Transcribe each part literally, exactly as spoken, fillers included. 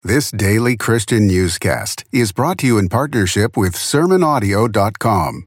This daily Christian newscast is brought to you in partnership with sermon audio dot com.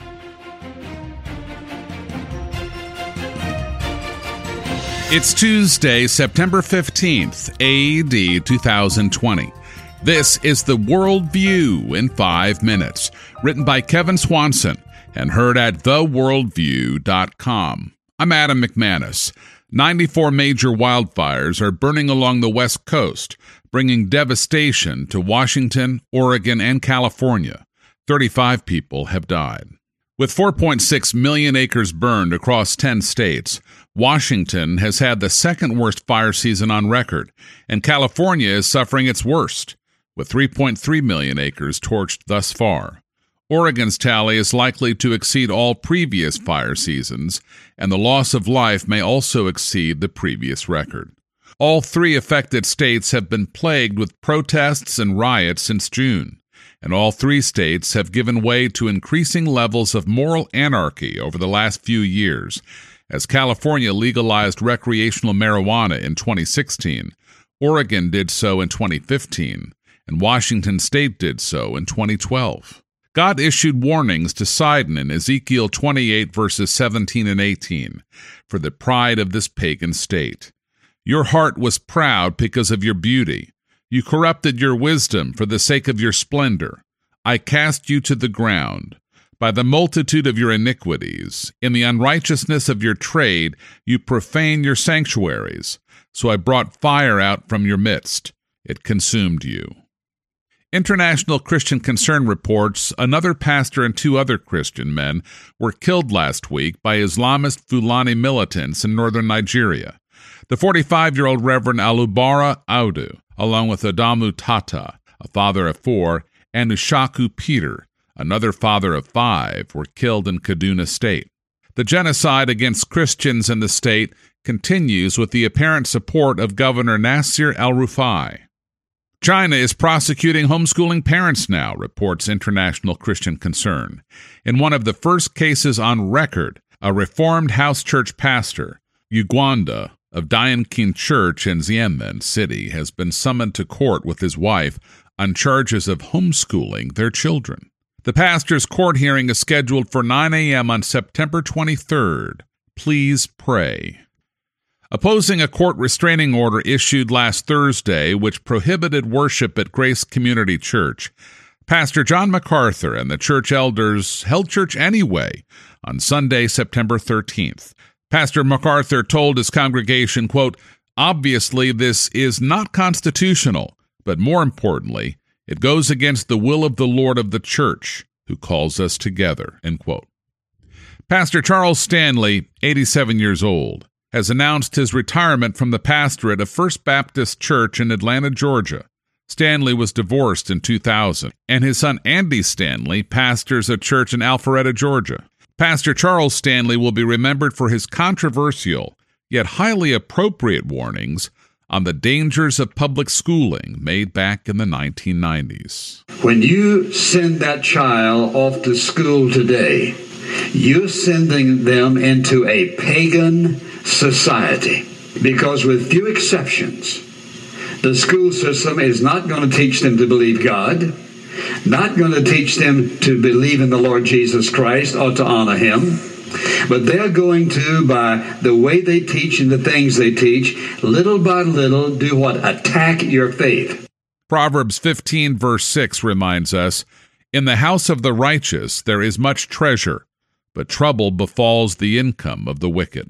It's Tuesday, September fifteenth, A D two thousand twenty. This is the World View in five minutes, written by Kevin Swanson and heard at the world view dot com. I'm Adam McManus. ninety-four major wildfires are burning along the West Coast, bringing devastation to Washington, Oregon, and California. thirty-five people have died. With four point six million acres burned across ten states, Washington has had the second worst fire season on record, and California is suffering its worst, with three point three million acres torched thus far. Oregon's tally is likely to exceed all previous fire seasons, and the loss of life may also exceed the previous record. All three affected states have been plagued with protests and riots since June, and all three states have given way to increasing levels of moral anarchy over the last few years, as California legalized recreational marijuana in twenty sixteen, Oregon did so in twenty fifteen, and Washington State did so in twenty twelve. God issued warnings to Sidon in Ezekiel twenty-eight, verses seventeen and eighteen, for the pride of this pagan state. Your heart was proud because of your beauty. You corrupted your wisdom for the sake of your splendor. I cast you to the ground. By the multitude of your iniquities, in the unrighteousness of your trade, you profane your sanctuaries. So I brought fire out from your midst. It consumed you. International Christian Concern reports another pastor and two other Christian men were killed last week by Islamist Fulani militants in northern Nigeria. The forty-five-year-old Reverend Alubara Audu, along with Adamu Tata, a father of four, and Ushaku Peter, another father of five, were killed in Kaduna State. The genocide against Christians in the state continues with the apparent support of Governor Nasir El-Rufai. China is prosecuting homeschooling parents now, reports International Christian Concern. In one of the first cases on record, a Reformed house church pastor, Ugwanda, of Diankin Church in Xiamen City, has been summoned to court with his wife on charges of homeschooling their children. The pastor's court hearing is scheduled for nine a.m. on September twenty-third. Please pray. Opposing a court restraining order issued last Thursday which prohibited worship at Grace Community Church, Pastor John MacArthur and the church elders held church anyway on Sunday, September thirteenth. Pastor MacArthur told his congregation, quote, "Obviously this is not constitutional, but more importantly, it goes against the will of the Lord of the church, who calls us together," end quote. Pastor Charles Stanley, eighty-seven years old, has announced his retirement from the pastorate of First Baptist Church in Atlanta, Georgia. Stanley was divorced in two thousand, and his son Andy Stanley pastors a church in Alpharetta, Georgia. Pastor Charles Stanley will be remembered for his controversial, yet highly appropriate warnings on the dangers of public schooling made back in the nineteen nineties. When you send that child off to school today, you're sending them into a pagan society, because with few exceptions, the school system is not going to teach them to believe God, not going to teach them to believe in the Lord Jesus Christ or to honor Him, but they're going to, by the way they teach and the things they teach, little by little do what? Attack your faith. Proverbs fifteen, verse six reminds us, "In the house of the righteous there is much treasure, but trouble befalls the income of the wicked."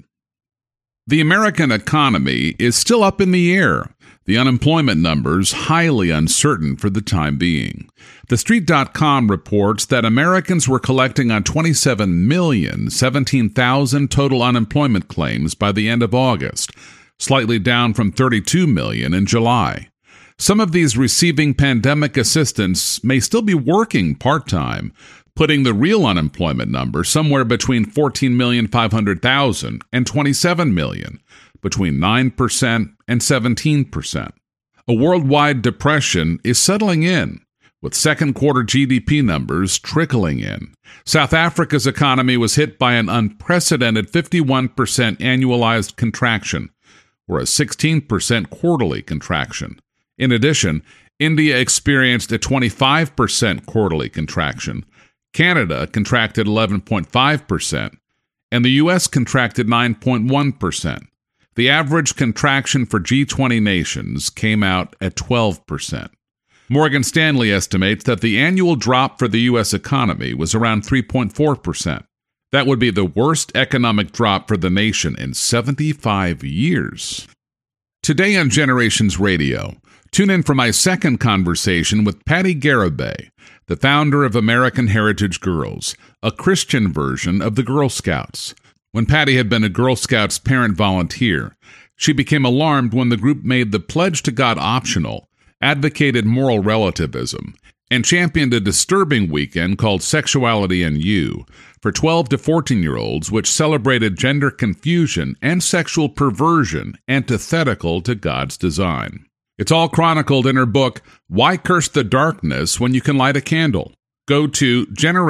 The American economy is still up in the air, the unemployment numbers highly uncertain for the time being. The Street dot com reports that Americans were collecting on twenty-seven million seventeen thousand total unemployment claims by the end of August, slightly down from thirty-two million in July. Some of these receiving pandemic assistance may still be working part-time, putting the real unemployment number somewhere between fourteen million five hundred thousand and twenty-seven million, between nine percent and seventeen percent. A worldwide depression is settling in, with second quarter G D P numbers trickling in. South Africa's economy was hit by an unprecedented fifty-one percent annualized contraction, or a sixteen percent quarterly contraction, In addition, India experienced a twenty-five percent quarterly contraction, Canada contracted eleven point five percent, and the U S contracted nine point one percent. The average contraction for G twenty nations came out at twelve percent. Morgan Stanley estimates that the annual drop for the U S economy was around three point four percent. That would be the worst economic drop for the nation in seventy-five years. Today on Generations Radio, tune in for my second conversation with Patty Garibay, the founder of American Heritage Girls, a Christian version of the Girl Scouts. When Patty had been a Girl Scouts parent volunteer, she became alarmed when the group made the pledge to God optional, advocated moral relativism, and championed a disturbing weekend called Sexuality and You for twelve to fourteen-year-olds, which celebrated gender confusion and sexual perversion antithetical to God's design. It's all chronicled in her book, Why Curse the Darkness When You Can Light a Candle? Go to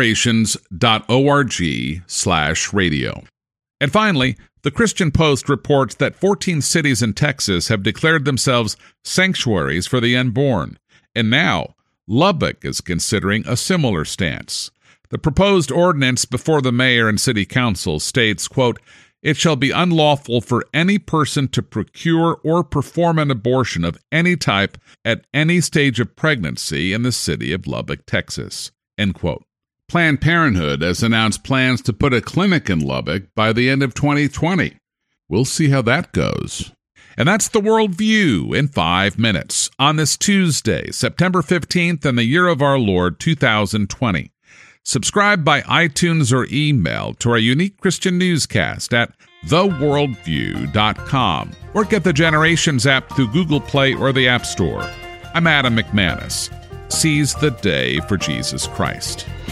generations.org slash radio. And finally, the Christian Post reports that fourteen cities in Texas have declared themselves sanctuaries for the unborn. And now, Lubbock is considering a similar stance. The proposed ordinance before the mayor and city council states, quote, "It shall be unlawful for any person to procure or perform an abortion of any type at any stage of pregnancy in the city of Lubbock, Texas." End quote. Planned Parenthood has announced plans to put a clinic in Lubbock by the end of twenty twenty. We'll see how that goes. And that's the Worldview in five minutes on this Tuesday, September fifteenth, in the year of our Lord, two thousand twenty. Subscribe by iTunes or email to our unique Christian newscast at the worldview dot com or get the Generations app through Google Play or the App Store. I'm Adam McManus. Seize the day for Jesus Christ.